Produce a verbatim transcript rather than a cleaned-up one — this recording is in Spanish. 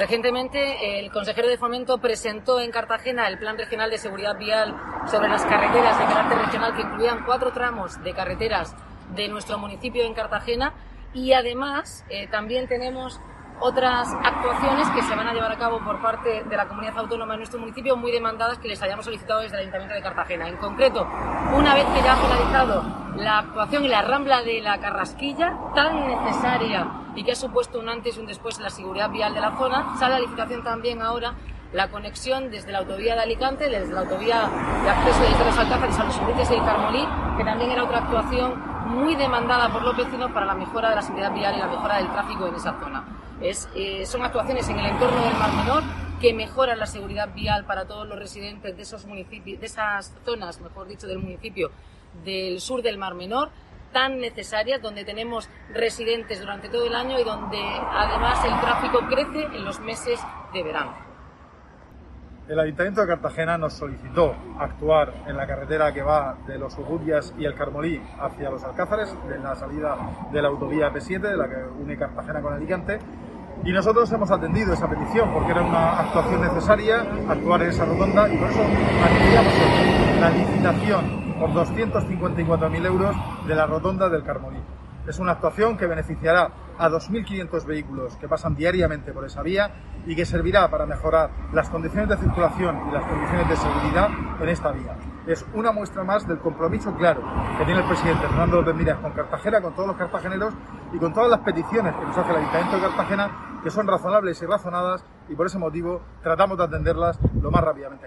Recientemente, el consejero de Fomento presentó en Cartagena el Plan Regional de Seguridad Vial sobre las carreteras de carácter regional, que incluían cuatro tramos de carreteras de nuestro municipio en Cartagena, y además eh, también tenemos otras actuaciones que se van a llevar a cabo por parte de la comunidad autónoma de nuestro municipio, muy demandadas, que les hayamos solicitado desde el Ayuntamiento de Cartagena. En concreto, una vez que ya ha finalizado la actuación en la Rambla de la Carrasquilla, tan necesaria y que ha supuesto un antes y un después en la seguridad vial de la zona, sale a licitación también ahora la conexión desde la autovía de Alicante, desde la autovía de acceso desde los Alcázares a los Urrutias y el Carmolí, que también era otra actuación muy demandada por los vecinos para la mejora de la seguridad vial y la mejora del tráfico en esa zona. Es, eh, son actuaciones en el entorno del Mar Menor que mejoran la seguridad vial para todos los residentes de esos municipios, de esas zonas, mejor dicho, del municipio del sur del Mar Menor, tan necesarias, donde tenemos residentes durante todo el año y donde además el tráfico crece en los meses de verano. El Ayuntamiento de Cartagena nos solicitó actuar en la carretera que va de los Urrutias y el Carmolí hacia los Alcázares, de la salida de la autovía P siete, de la que une Cartagena con Alicante, y nosotros hemos atendido esa petición porque era una actuación necesaria, actuar en esa rotonda, y por eso anunciamos la licitación por doscientos cincuenta y cuatro mil euros de la rotonda del Carmolí. Es una actuación que beneficiará a dos mil quinientos vehículos que pasan diariamente por esa vía y que servirá para mejorar las condiciones de circulación y las condiciones de seguridad en esta vía. Es una muestra más del compromiso claro que tiene el presidente Fernando López Miras con Cartagena, con todos los cartageneros y con todas las peticiones que nos hace el Ayuntamiento de Cartagena, que son razonables y razonadas, y por ese motivo tratamos de atenderlas lo más rápidamente.